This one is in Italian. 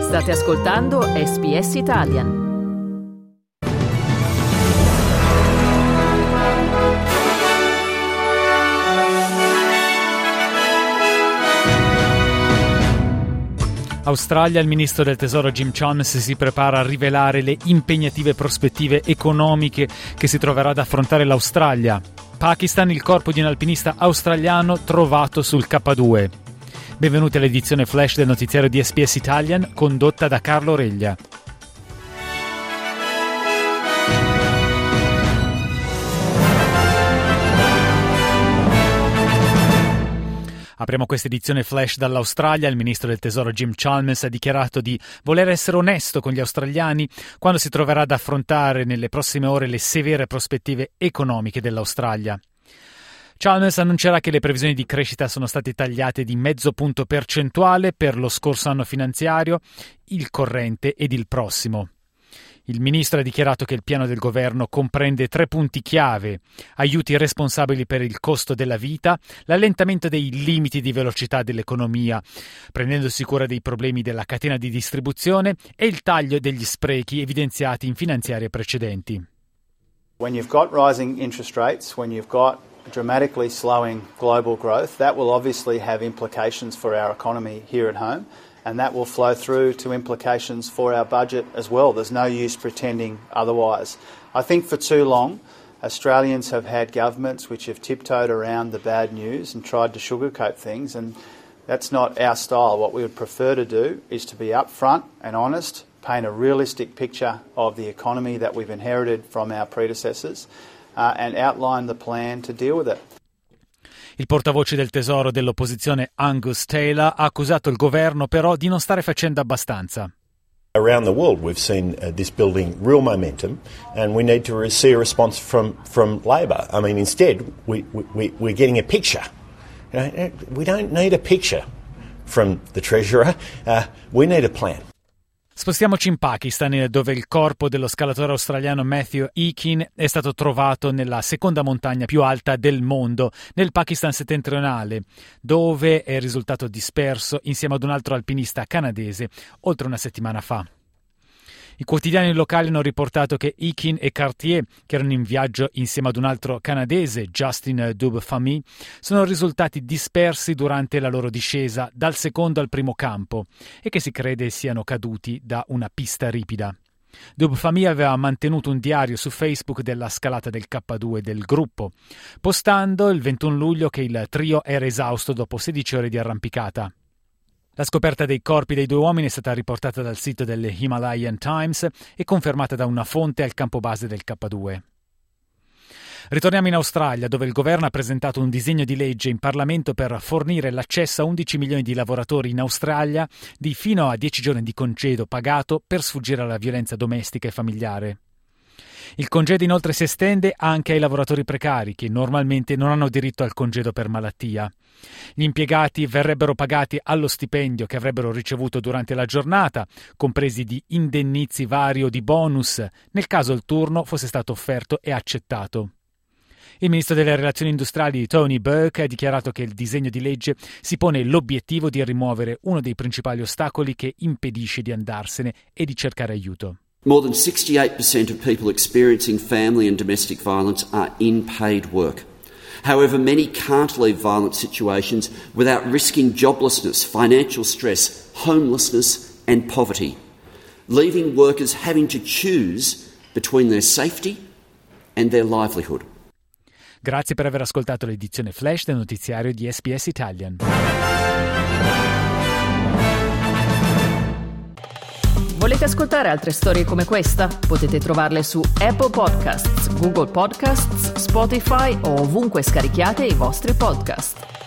State ascoltando SBS Italian. Australia, il ministro del tesoro Jim Chalmers si prepara a rivelare le impegnative prospettive economiche che si troverà ad affrontare l'Australia. Pakistan, il corpo di un alpinista australiano trovato sul K2. Benvenuti all'edizione flash del notiziario di SBS Italian, condotta da Carlo Reglia. Apriamo questa edizione flash dall'Australia. Il ministro del tesoro Jim Chalmers ha dichiarato di voler essere onesto con gli australiani quando si troverà ad affrontare nelle prossime ore le severe prospettive economiche dell'Australia. Chalmers annuncerà che le previsioni di crescita sono state tagliate di 0,5 punto percentuale per lo scorso anno finanziario, il corrente ed il prossimo. Il ministro ha dichiarato che il piano del governo comprende 3 punti chiave: aiuti responsabili per il costo della vita, l'allentamento dei limiti di velocità dell'economia, prendendosi cura dei problemi della catena di distribuzione, e il taglio degli sprechi evidenziati in finanziarie precedenti. When you've got rising interest rates, when you've got dramatically slowing global growth, that will obviously have implications for our economy here at home. And that will flow through to implications for our budget as well. There's no use pretending otherwise. I think for too long, Australians have had governments which have tiptoed around the bad news and tried to sugarcoat things, and that's not our style. What we would prefer to do is to be upfront and honest, paint a realistic picture of the economy that we've inherited from our predecessors, and outline the plan to deal with it. Il portavoce del tesoro dell'opposizione Angus Taylor ha accusato il governo però di non stare facendo abbastanza. Around the world we've seen this building real momentum, and we need to see a response from Labor. I mean, instead we're getting a picture. We don't need a picture from the Treasurer. We need a plan. Spostiamoci in Pakistan, dove il corpo dello scalatore australiano Matthew Eakin è stato trovato nella seconda montagna più alta del mondo, nel Pakistan settentrionale, dove è risultato disperso insieme ad un altro alpinista canadese oltre una settimana fa. I quotidiani locali hanno riportato che Eakin e Cartier, che erano in viaggio insieme ad un altro canadese, Justin Dubfamy, sono risultati dispersi durante la loro discesa dal secondo al primo campo e che si crede siano caduti da una pista ripida. Dubfamy aveva mantenuto un diario su Facebook della scalata del K2 del gruppo, postando il 21 luglio che il trio era esausto dopo 16 ore di arrampicata. La scoperta dei corpi dei 2 uomini è stata riportata dal sito del Himalayan Times e confermata da una fonte al campo base del K2. Ritorniamo in Australia, dove il governo ha presentato un disegno di legge in Parlamento per fornire l'accesso a 11 milioni di lavoratori in Australia di fino a 10 giorni di congedo pagato per sfuggire alla violenza domestica e familiare. Il congedo inoltre si estende anche ai lavoratori precari, che normalmente non hanno diritto al congedo per malattia. Gli impiegati verrebbero pagati allo stipendio che avrebbero ricevuto durante la giornata, compresi di indennizi vari o di bonus, nel caso il turno fosse stato offerto e accettato. Il ministro delle relazioni industriali Tony Burke ha dichiarato che il disegno di legge si pone l'obiettivo di rimuovere uno dei principali ostacoli che impedisce di andarsene e di cercare aiuto. More than 68% of people experiencing family and domestic violence are in paid work. However, many can't leave violent situations without risking joblessness, financial stress, homelessness and poverty, leaving workers having to choose between their safety and their livelihood. Grazie per aver ascoltato l'edizione flash del notiziario di SBS Italian. Volete ascoltare altre storie come questa? Potete trovarle su Apple Podcasts, Google Podcasts, Spotify o ovunque scarichiate i vostri podcast.